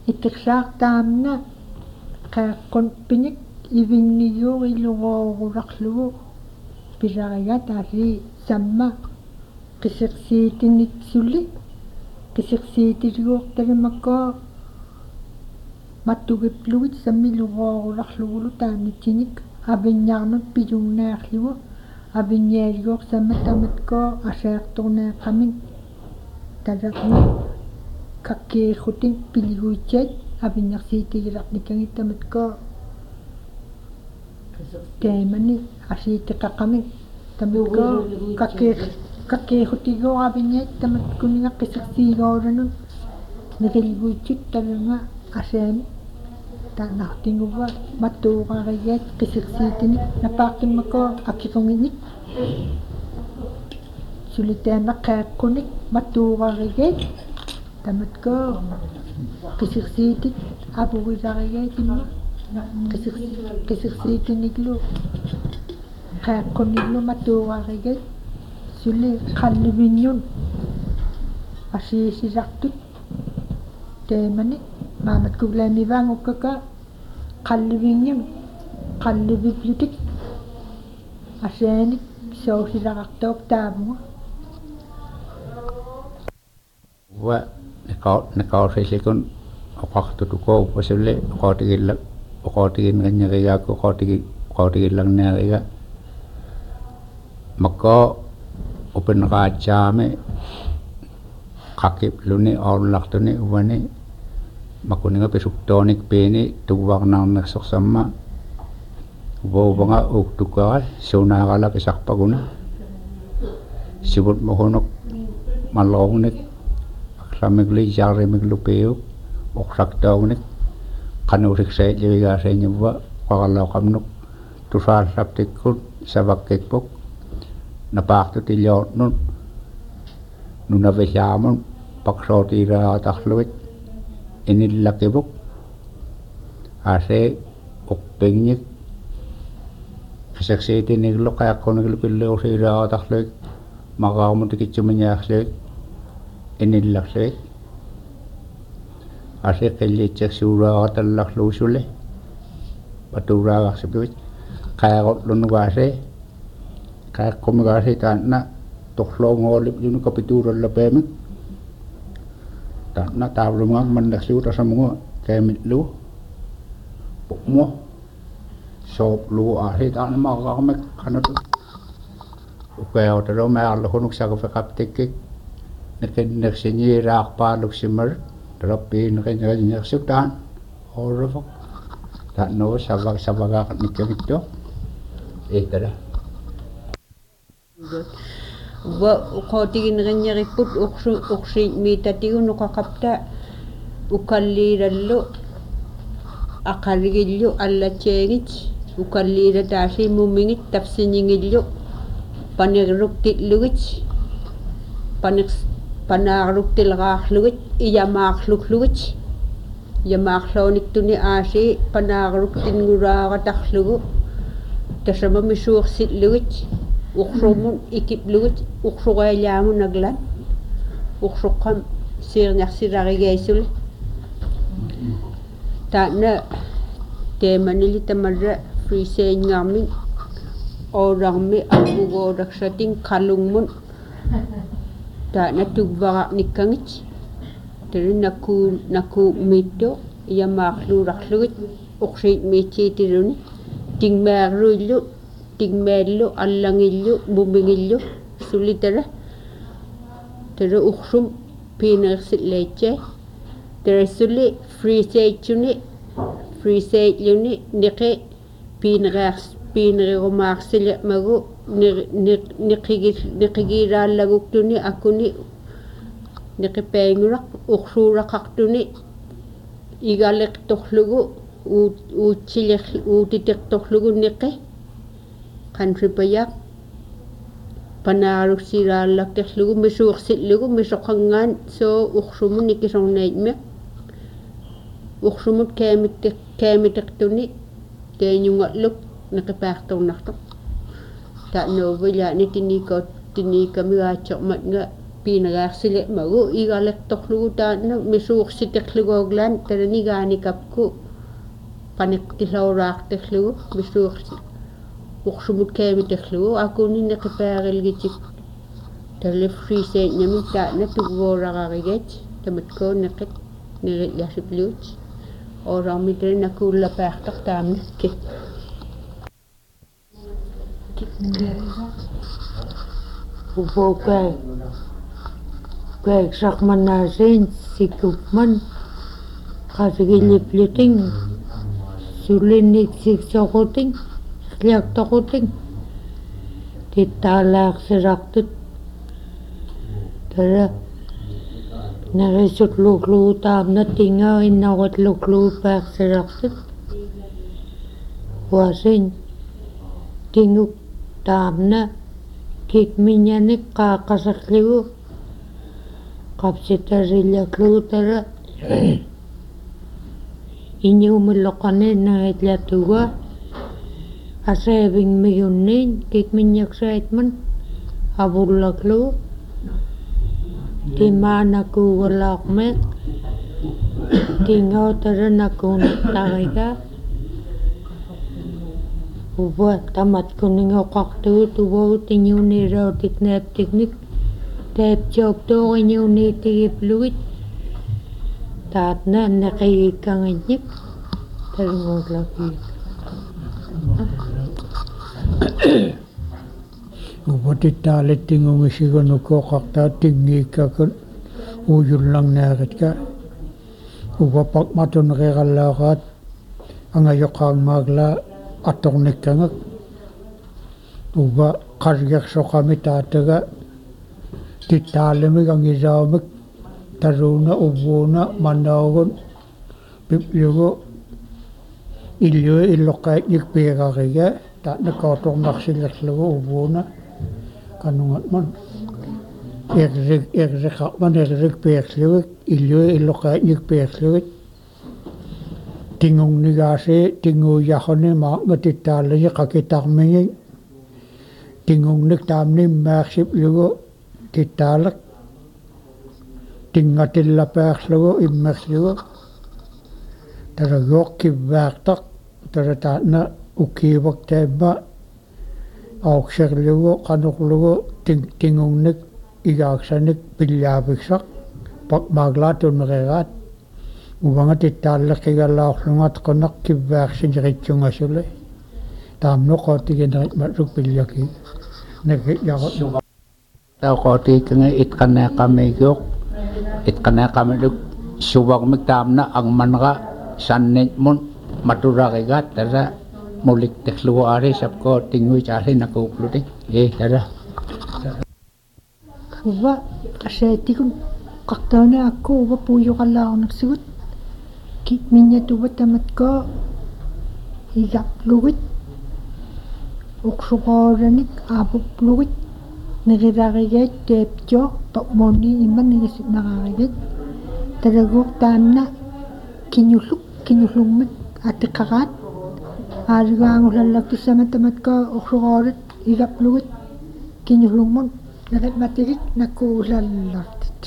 иттерсаартаамна qaaqqun pinik ивиннигуурилугооруларлугу пиларига таали самма qisерсиитиннитсули qisерсиитилуорталимаккоо маттугиплугит саммилугооруларлугулу таанитсиник авиннаарнут пилуунааарлугу авинниалигоор самматаматкоо асаартурнеэққамин талерни каккииррутин пилигуитсаат авиннерсиитигиларникагиттаматкоо таимани асиитеқаққамин таматкоо каккииррутигооравинниат таматкунига қисерсиигооланут нерилгуитсут талерна асаани таанартингува маттуугаригаат qisерсиитини напааққиммакоо аккиқунгиник сулитаана қааққуник маттуугаригаат таматкоо qisерсиитит апугисаригаатимма qisерсиитиниглу қааққуниглу маттуугаригаат сули қалливиннун асиисисартут таимани маамат кулаамиваангуккака қалливингим қалливиплутик асааник соусилақартоок таамуа wa nakausaisikun oqartutukoo pasulle oqaatiginnganniarigaakku oqaatigillagneriga makko upenraatsaame qakipluni aullartuni uwani makuninga pesuktonik peeni tuwarnaarnersorsamma uvouvanga uktukara suunaarala kisarpaguna sivut mohonok malorungnik aklamigli jarimiglu peuk oqsaktaugnik qanuusiksaitlivigaasaiñuvva qaralaoqamnuk tusaassaptikkut savakkikpuk napaartutilioornut nunavillaamun paqsootiiraaatarluvit inillakivuk aase uppingnik qisерсиитинигlu qaaqquniglu pilluusiiraaatarluvik maqaarmutikitsumiñaarluvik inillarluvik aase qilliitsersuuraaratallarluusule patuuraagarsipiwit qaaqorlunugaase qaaqqumugaase taanna torluungoolipjunu kapituurallapaamik taanna taavlumaak mannerluutasamugua kaamitlu pu'mu sooplu aase taanna maqarmek qanatu ukaawtalo maarluhunuk sagufeqaptikkik neqinnersiñiiraarpaaluksimar tarappiineqineriñersuk taan orrufuk taannu savagaaqnikkamikto ehtara wa uqootiginneriñeriput uqsiitmiitatigu nuqaqapta ukalliirallu aqaligillu allatsiagit ukalliira taasi mumingit tapsiñingillu panerruktillugit panaarluktilraarlugit iyamaarluklugit iyamaarluuniktuni aasi panaarluktinguraaratarlugu tasamamisuursillugit uqsumun ikiplugit uqsuqailaamun aglan uqsuqqam siirnarsilarigaisuli taana teemanili tamarra friiseingaarmin oorarmi apugoodaksatin qalungmun taana tugvaraqnikkangit teri nakuumiitto iyamaarluurarlugit uqsiitmiitsiitiluni tingmaallu allangillu mumingillu sulitara tere uqsum piinersillaitse tere suli friiseitlluni niqi piinerigumaarsilemagu niqigiraallaguktuni akuni niqipainguraq uqsuuraqartuni igaleqtorlugu uutitiqtorlugu niqi qanripayaq panaaruksiraallaqterlugu misuursillugu misoqangaan soo uqsumun nikisornaitme uqsumut kaamiteqtuni teeñungalluk niqipaartornartoq taanouvilla nitinikamigaatsormatnga piinagaarsile magu igalertorlugu taanna misuursiterlugoglan tananigaanikapku qaneqtilauraarterlugu misuursi uqsumut kaamiterlugu akuni neqipaarilgitik talifriiseeñami taanna tuggooraqarigat tamatko neqit nerilasipluut orarmitre nakuullapaartor taamna ki upokai sakmanasin sikupman qasigilipluting sulinnik siksoquting liaqtoquting tittaalaaqsirartut tara narisutluukluu taamna tingaa innarutluklu paarsirartut wasin tinguk taamna kikminyanik qaaqasarligu qapsitarillaklugu tara iñuumulloqani nagitlatuga aseevingmiyunniin kikminyaksaaitman avullaklugu timaanakuugalaaqmeq tingao tara nakuuneqtariga uva tamatkuningoqartugu tuvau tiñuunirautitnaaptiknik taaptioptooqiñuuniitigiplugit taatna neqigikkangiññik tarunguullakii upatitaalettingungisigunu tingiikkakun uuyullarnaaritka upapaqmatuneqerallaaqaat angayoqaangmaaglaa attornikkangak uva qargersoqami taataga tittaalemik angisaamik taruuna uvuuna manaugun piplugu illui illoqaitnik piirariga taatna kootornarsilerlugu uvuuna kanungatman erriqarman errik piirlugik illui illoqaitnik piirlugit tingungnigaasi tinguuyarruni maaqnga tittaalasi qakitarmigi tingungnik taamni immaarsipligu tittaalaq tinngatillapaarlugu immerlugu taraguoq kivvaartaq tara taatna ukkiivak taimma aukserlugu qanorlugu tingungnik igaaksanik pillaapiksaq paqmaaglaatunereraat uvanga tittaalleqigalaorlungat qunaq kivvaarsinerittsungasuli taamnoqootigineritmatsuk pillaki neqiyaqut taqootiikanga itqaneeqamigiuq itqaneeqamiluk suvagmik taamna angmanqa sannitmun maturaqigat tara mulikterlugu ari sapko tinguicaasi nakuupluti tara uva aseetikun qartauna akku uva puujoqallaarunersigut kikmiñatuva tamatko igaplugit uqsuqoolanik aapuplugit nerirarigat teeptio to'monni imma nigisitnaqarigat taraguuq taamna kiñullugmik atiqqaqaat aaligaangullallaktussama tamatko uqsuqoolit igaplugit kiñullugmun neritmatigit nakkuullallartit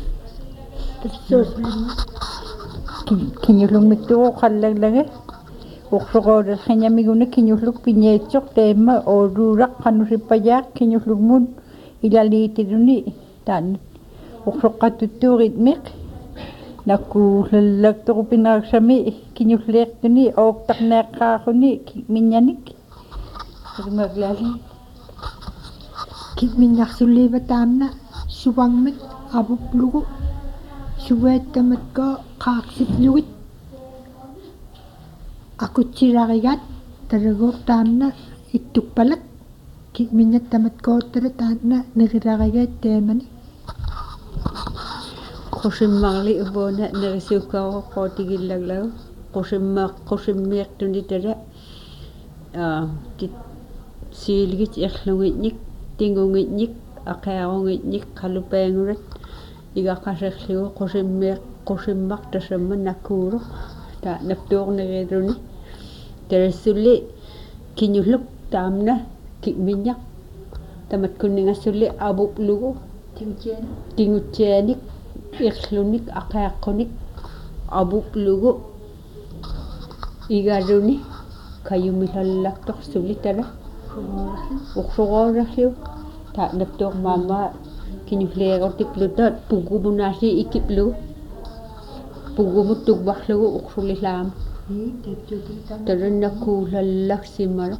kiñullugmittugu qallaglagi uqsuqooralqiñamiguna kiñullug piñeitsoq teemma ooruuraq qanusipayaaq kiñullugmun ilaliitiruni taan uqsuqqatuttuuritmiq nakkuullallaktuqupineraksami kiñulliiqtuni ooqtarneeqqaaruni miññanik irmaglali kikmiñarsulliiva taamna suvangmik avuplugu suveettamatko qaaqsitlugit akutsirarigat taraguuq taamna ittuppalak kikmiñattamatkootara taatna nerirarigat teemani qusimmarli uvuuna nerisuukkaaroqqootigillaglagu qusimmiiqtuni tara siiligit erlungitnik tingungitnik aqaarungitnik qalupaangurat igaqaserlugu qusimmartasamma nakkuuruq taanaptuorneriluni tarassulli kiñulluk taamna kikmiñaq tamatkunningassulli avuplugu tingutianik irlunik aqaaqqunik abuplugu igaluni kayumilallaqtoq sulitala uqsuqoorarliu taanaptoq maama kinuleerutiklutat pugumunaalli ikiplugu pugumut tukbarlugu uqsulilaama tarannakuulallaksimara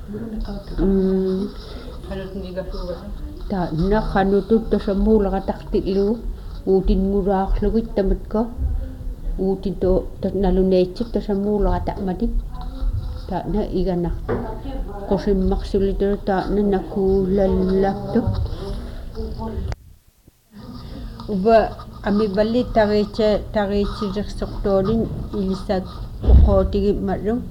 taanna qanutut tasamuulaqataqtillugu uutinngulaarlugit tamatko uutito naluneitsit tasamuulaqataqmati taana iganartu qusimmarsulitaru taana nakuulallaktuk uba amivalli tariitsisersortuulin ilissak uqootigimmallu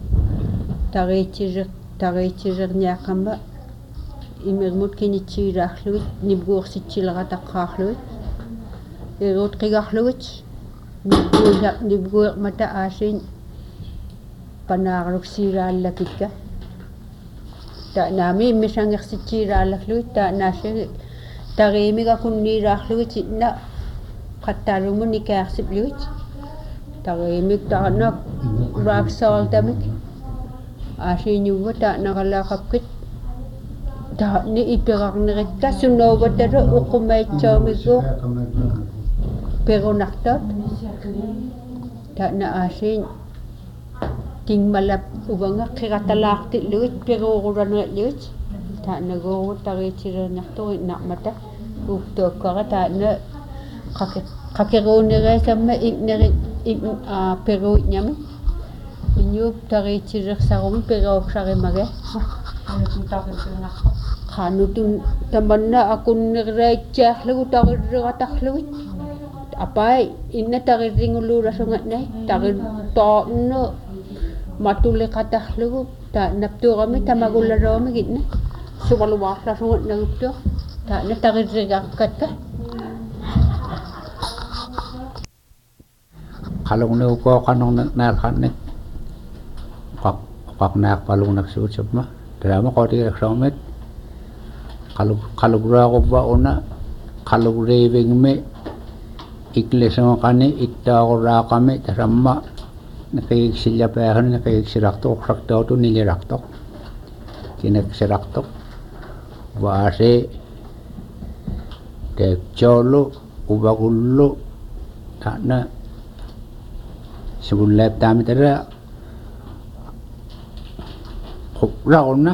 tariitsiserniaqqama imirmut kinitsiilaallugut nibguursitsilaqataqqaarlugut iruut qigarlugut nibguiqmata aasiin panaarluksiilaallakitka taanaami immisangersitsiilaallallugut taanaassi tariimiga kunniilaallugut sitna qattaalumun ikaarsipligut tariimik taana raaksaartamik aasiinyuva taanaqalaaqappit taani ipiqarneritta sunnauvattalu uqumaitsaamigguuq perunartot taana aasiin tingmalap uvanga qiratalaartillugut peruurulanerilugut taanaguugut tariitsilerniarturit narmata uuktuakkara taana qakeruunereesamma ignerit peruitñami iñuup tariitsilersarumi peruuksarimaga qanutun tamanna akunnerreitsiarlugu tarirriqatarlugut apai inna tarirringuluulasungatnai tarittoornu matuliqatarlugu taanaptuurami tamagullaruumi gitna suvaluvaarlasungatnaguptuaq taana tarirrigaqqatka qalungneuko qanornaqnaaqannik qaqnaaqpalungnaksuutsapma taama qotigersormet qalugraaquppa una qalugreivingmi iklesonqani ittaaquraaqami tasamma naqiiksillapaarani naqiiksirartuuqsartautu nilirartoq kineksirartoq vaase teekjoolu uvagullu taana sugullaaptaamitara qupraaqunna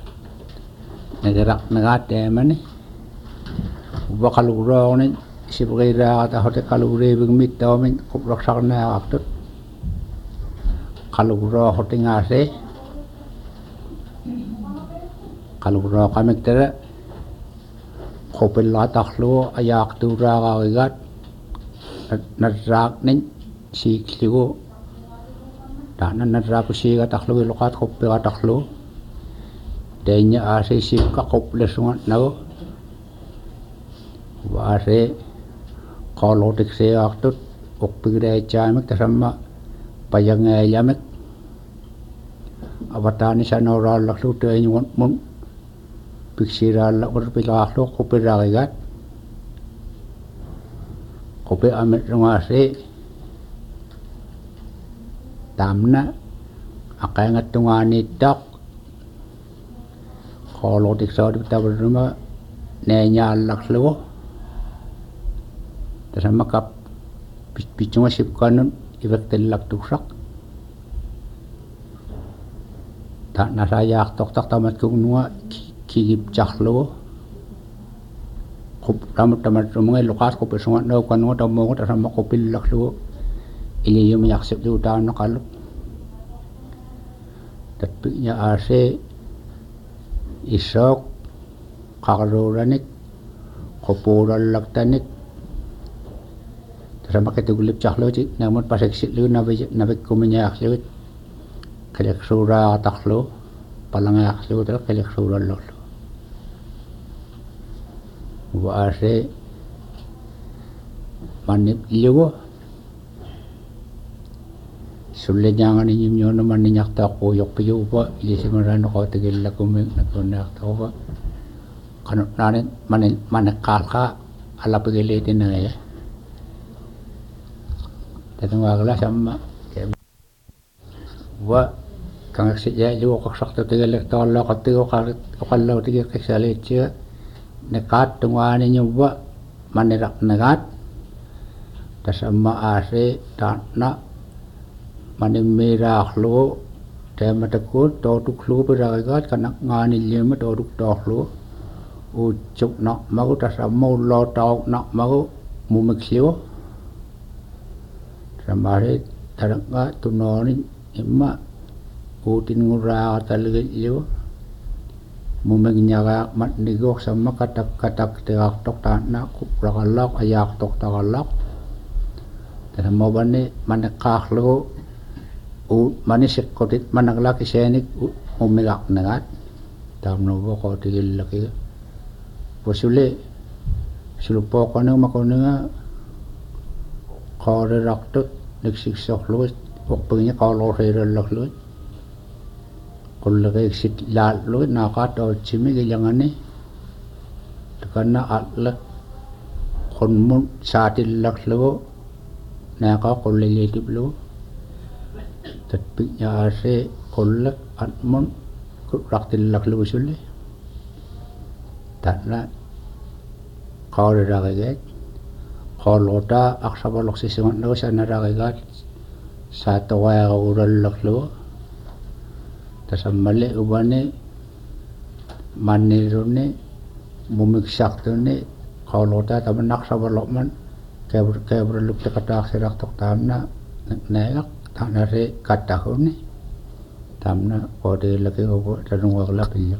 nagaraqnagaatteemani uvaqalugraaquni sibqiiraaqatahote qalugreivigmittaumin qupraqsarnaaqartut qalugraahotingaase qalugraaqamiktara qupillaqatarlugu ayaaqtuuraaqaagigaat narraaqnin siikligu taana narraakusiigatarlugu iluqaat quppiqatarlugu teenya aase sikka quplesungatnagu vaase qaluutikseeaqtut uqpigireitsaamik tasamma payangeeyamik avataani sanooraallarlugu teeñugut piksiraallaqur pilaarlugu qupiraagigaat qupi amitrugaase taamna aqaangattungaaniittaaq qaluutiksaadip tavarruma neeñaallarlugu tasamma kap pitsunga sipkaanun ivektellaktuksaq taanasayaartortaq tamatkugnuga kigipcarlugu qupramut tamatrumunga iluqaat qupisungatnaukannuga tammuugu tasamma qupillarlugu iliyumiarsipligu taannaqaluk tatpi'ña aase issook qarluulanik qupuulallaktanik tasamma qituglipcarluuti naamut pasiksitlugu navikkumiñaarlugut qiliqsuuraaqatarlugu palangaarlugu tala qiliqsuurallerlugu vaase mannipligu sulleñaangani ñimñoona manniñartaaqquuyorpiyuupa ilisimaraaneqootigillakumik nakunnaartarupa qanutnaanin maneqqaalqa ala pagilitin na ngayon. Tatong wagla sama wa kang siya ju ko sakto tigalek to lo ka tigo ka kallo tigek sale che nekat tungwane nyoba manirak nekat tasama ase tanna manimira khlo tema takut to tu khlo beragat kanak ngani lema to tu to khlo u chuk nak mau tasama lo to nak mau mumeksio samare taranga tunoni imma utin ngura talgilyo mumegnya mat nigok sama katak terak tok tanah kuprakalak ayak tok takalak dan mau bani manekah lo manisik kotit manaklaki senik umegak nengat tam nobo kotil laki posule sulupo kono makonenga kore raktot neksik sok lo okpengnya kalau rela lak lo kalau eksit lal lo nakat atau cimi jangan ni karena atlek konmun saatil lak lo naka kalau letip lo tapi ya ase kolak atmun raktil lak lo sulle tanah kau ragagat kalau ta aksabal oksigen lo sana ragagat satu waya ural laklo tasamale ubane manirune mumiksak tune kalau ta tamanak sabalokman kebr luk takatak sirak tok tamna nayak tanare katahune tamna kode laki obo tanung wagla pilyak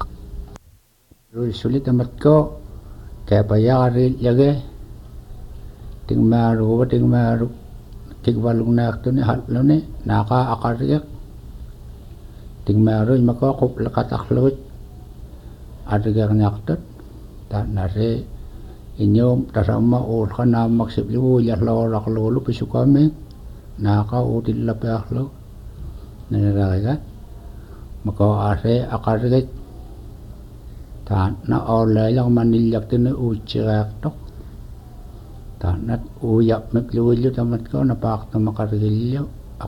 sulit amat ko kaya payari lagi tingmaru tigbalung nak tu ni hat lo ni naka akariak tingmaru maka kup lekat akhlot adiak nyaktet tak nare inyom tasama ur kana maksib lu ya lo rak lo lu pisukame naka util la pahlo neraga maka ase akariak tak na ole yang manilyak tu ni uciak tok tanat uyak mekluilyo tamat ko napak na makarigilyo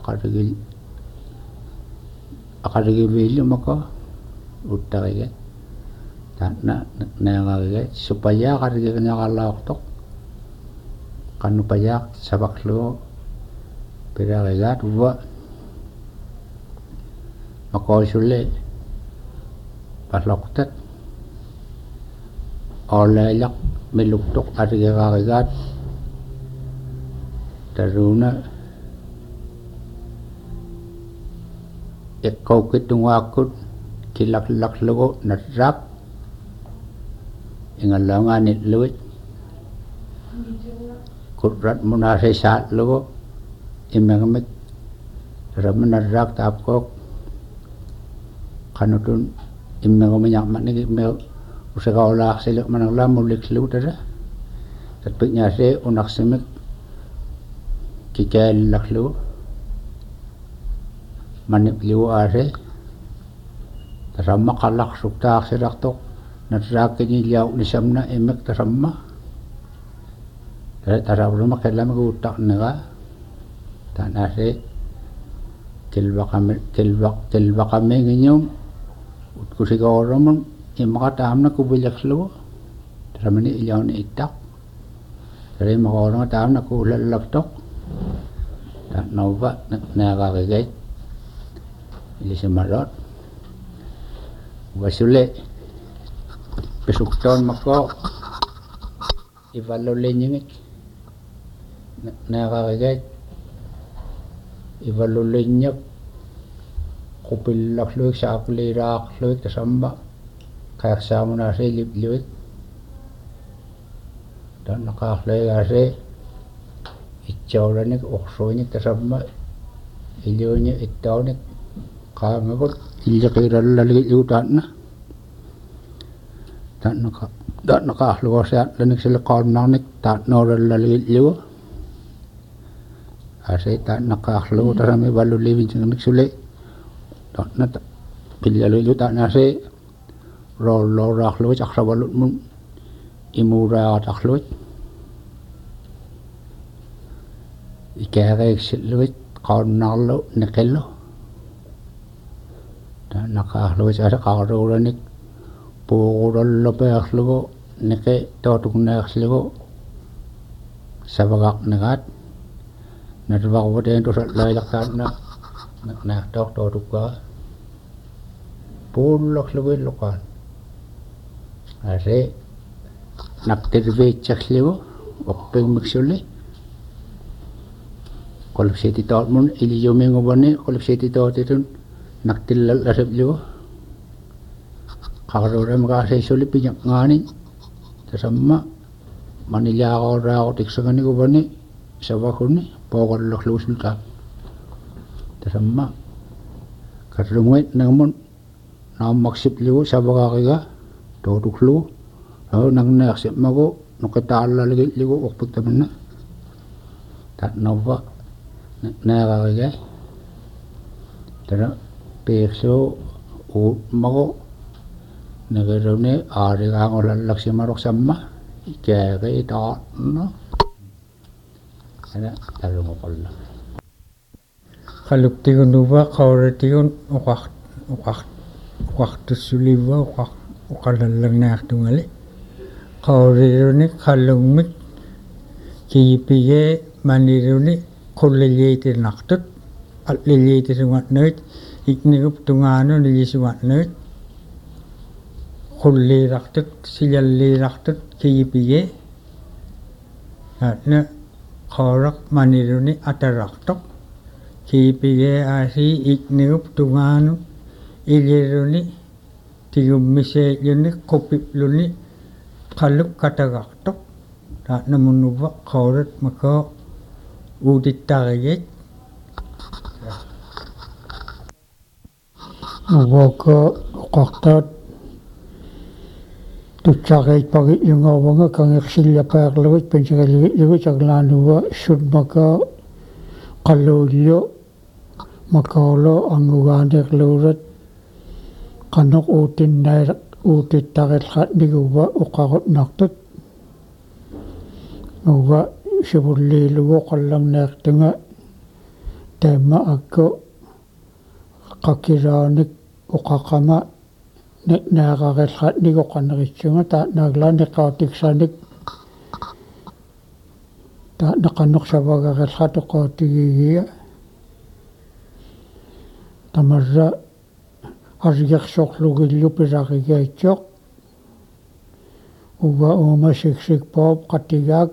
akarigilyo maka utagay tanat nangagay supaya karigil niya kalawak tok kanupayak sabaklo piragagat uwa makoysule pasloktet olayak meluktok karigagagat taruna ekau kitungakut kilak logo narak ingalangan it luit kutrat munase sat logo imengamit ramen narak tapkok kanutun imengamanyak matni imel usakaulak silak mananglam mulik lutar tatpiknya se unak semik kikel laklu manip liu are tasamma kalak sukta sirak tok natrak ni liau ni samna emek tasamma tarab rumah kelam ku tak nega tanase kilbakame nginyum utkusika orang imaka tamna ku bilak lu taramani liau ni itak tare maka orang tamna ku lalak tok tak nova nagagay ili simarot wasule pesukton mako ivalolengit nagagay ivalolengyak kupilak luik sa aplirak luik tasamba kayak sama nasi lip dan nakaklay kasi itsura ni oksonya tasama ilyonya itaw ni kangagot ilyakiral laligit yutan na tak nakahluwa siya lanig sila kalmang ni tak noral laligit yu kasi tak nakahluwa tasama balulibin siyang nagsuli tak na pilyalo yu tak nasi rolo rakluwa saksa balut mun imuuraaqataqluit ikaareiksilluit qaunnaarlu niqillu naqaarluit asaqaaruulanik puuqulollopeerlugu niqi tootukneerlugu savagaqnegaat natvaquteen tusallailaqtaanna naartoortootukkaa puullorluguilluqaan ase naptirviitsarligu oppigmiksulli qolipsititaatmun iliyuminguvani qolipsititaatitun naqtillallasavligu qaruuramakaasissulli piñaqngaanin tasamma manillaaqoraaqutiksaqaniguvani savaguni pooqollorlugusultaaq tasamma karlunguit nangmun naammaksipligu savagaaqiga tootuklugu nangneersimmagu nuqitaallalligilligu uqputtamanna taatnavva neerarigai tara piirlugu uutmagu neqiruni aarigaangullallaksimaruqsamma ikeeqitaatna ana talunguqolla qalluqtigunuva qauratigun uqartussuliva uqallallernaartungali qauriruni qallungmik kiyipige maniruni qulliliitirnartut alliliitisugatnerit iknigup tungaanu nilisugatnerit qulliirartut silalliirartut kiyipige na qauraq maniruni atarartoq kiyipige aasi iknigup tungaanu iliruni tigummiseeljuni qupipluni qalluk katagaqtoq taatnamunnuva qaurat makao uutittariget Uvoko uqartaat tutsareet pagitjungaavanga kangersillapaarlugit pinsigaligitlugut aglaanuva sunmaka qalluullu makaolo angugaanerluurat qanuq uutittarilqatniguva uqarutnartut uva sivulliilugu qallarneertunga taamma akku qakilaanik uqaqama naaqarilqatnigu qaneritsunga taatnaaglaaniqaatiksanik taatnaqanuq savagarilqatuqaatigigia tamarra argersorlugillu pilarigaitsoq uva uuma siksikpoop qatigaak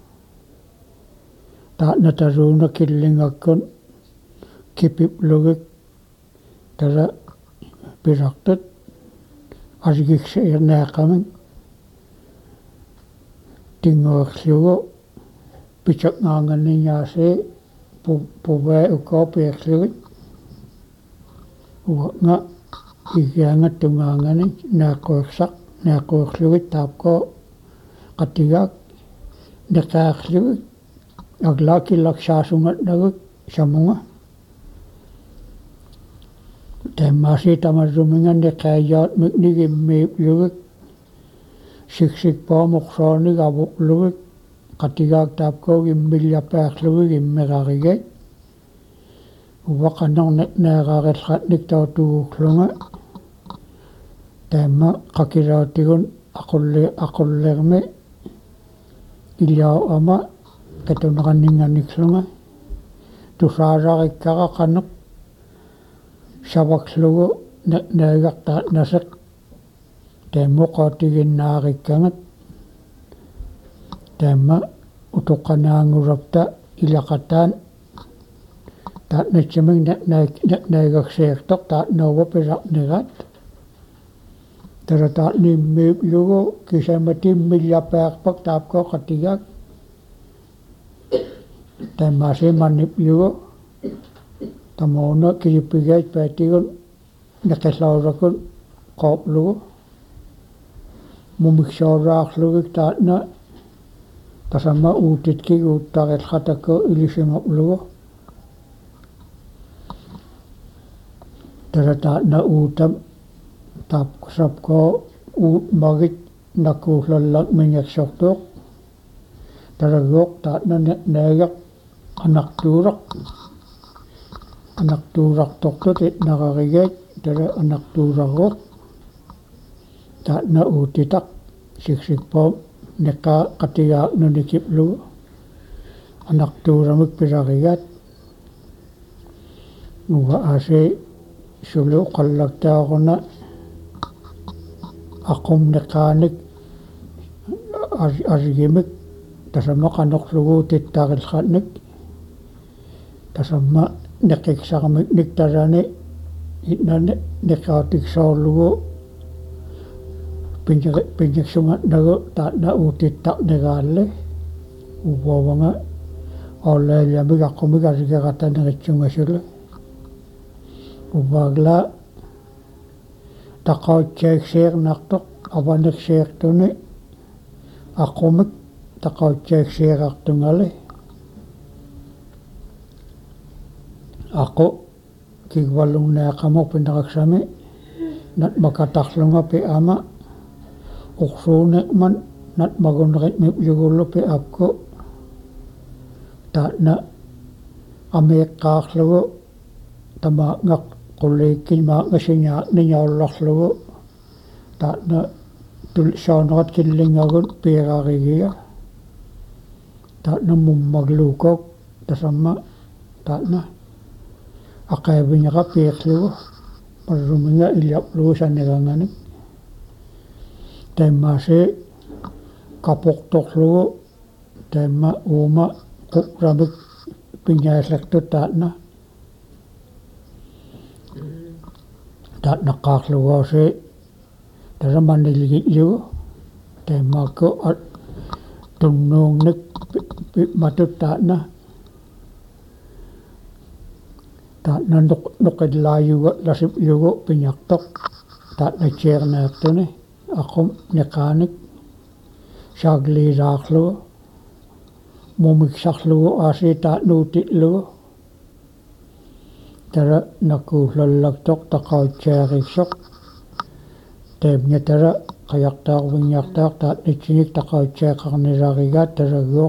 taatnataruuna killingakkun kipiplugik tara pirartut argikseernaaqamik tinguerlugu pichaqngaanganniñaasi puvee ukoopierlugit uanga igiangattungaanganik naaquerlugit taapko qatigaak neqaarlugit aglaakillaksaasumatnaguk samunga taammaasi tamarruminga neqaayaatmik nigimmiiplugik siksikpaamuqsoonik avuqlugik qatigaak taapkoog immillapaarlugik immiqarigait uvaqanoq neeqarilqatnik tautuguklunga taamma qakilaatigun aqullermi illaama katunaqanninganiksunga tusaararikkara qanuq savaklugu neegartaatnaseq taammuqaatiginnaarikkangat taamma utuqqanaangurapta ilaqataan taatnatsimik neegarseertoq taatnauva pilaqnigaat tara taatniimmiiplugu kisamatimmillapaarpak taapko qatigaak taammaasi manniplugu tamuuna kiyippigaat paatigun neqillaurakun qooplugu mumiksoorraarlugik taatna tasamma uutitkik uuttarilqatakku ilisimaplugu tara taatna uutam taapsapko uutmagit nakuullallak mingiqsortuuq talaguuq taatna naagaq anartuurartortut itnararigaat tala anartuurarruq taatna uutitaq siksikpoom neqqa qatigaaqnunikiplugu anartuuramik pilarigaat uga aasi sulu qallaktaaruна aqum neqaanik arigimik tasamma qanorluguutittaaqillqatnik tasamma neqiksarmik niktalani itnane neqaatiksoorlugu pinjiksungatnagu taatna uutittaqnegaalli uvuavanga ollailiamik aqumik arigeqataneritsungasulu uvaagla taqautsiaikseernartoq avaneqseertuni aqumik taqautsiaikseerartungali aqu kigvalungnaaqamor pinaqaksami natmakatarlunga pi'ama uqsuuneqman natmagunneritmip pi apku taatna ameeqqaarlugu tamaaqngaq qulliikkimaaqngasiñaaqniñaullarlugu taatna tulsaanerat killingagut piiraarigia taatna mummagluukoq tasamma taatna aqaaviñaqa piirlugu parruminga illaaplugu sanigangani taimmaasi kapuqtorlugu taimma uuma quqramik piñaasertut taatna qaarluguasi taramanilgillugu taimmaakku tunnuungnik matut taatna nuqillaayuga lasiplugu piñaqtoq taatna cheernaartuni aqum neqaanik saagliiraarlugu mumiksarlugu aasi taatnuutitlugu tara nakuullallaktoq taqautsiaariqsoq taimña tara qayartaarviññartaaq taatnitsinik taqautsiaqarnilarigaat talaguuq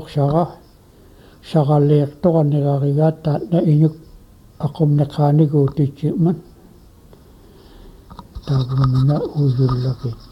saraliiqtoqanilarigaat taatna iñuk aqum neqaanik uutitsiman taagumina uyullaki